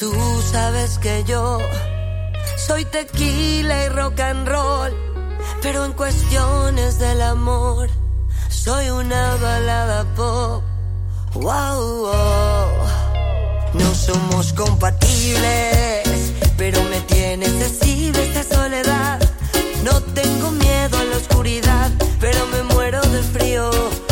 Tú sabes que yo soy tequila y rock and roll, pero en cuestiones del amor soy una balada pop. Wow, wow. No somos compatibles, pero me tiene sensible esta soledad. No tengo miedo a la oscuridad, pero me muero de frío